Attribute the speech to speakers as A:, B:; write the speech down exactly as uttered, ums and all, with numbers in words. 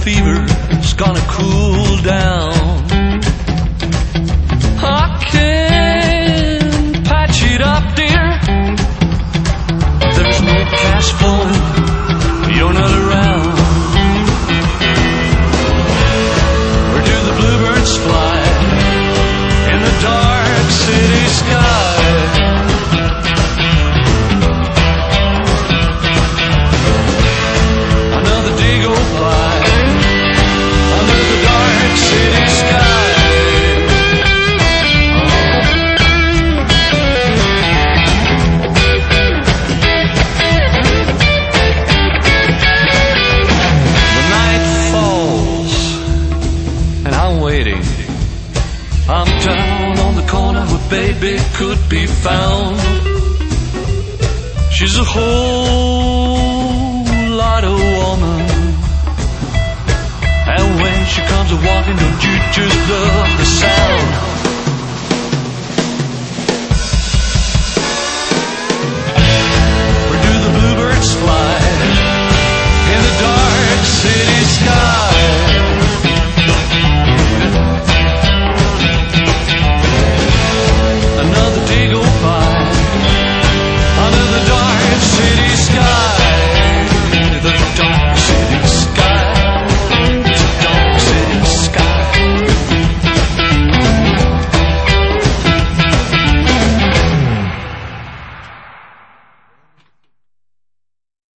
A: fever's gonna cool down. I can patch it up, dear. There's no cash flowing, you're not around. Where do the bluebirds fly in the dark city sky? Another day go by under the dark city sky. The night falls and I'm waiting. I'm down on the corner where baby could be found. She's a whole lot of woman, and when she comes a walking, don't you just love the sound? Where do the bluebirds fly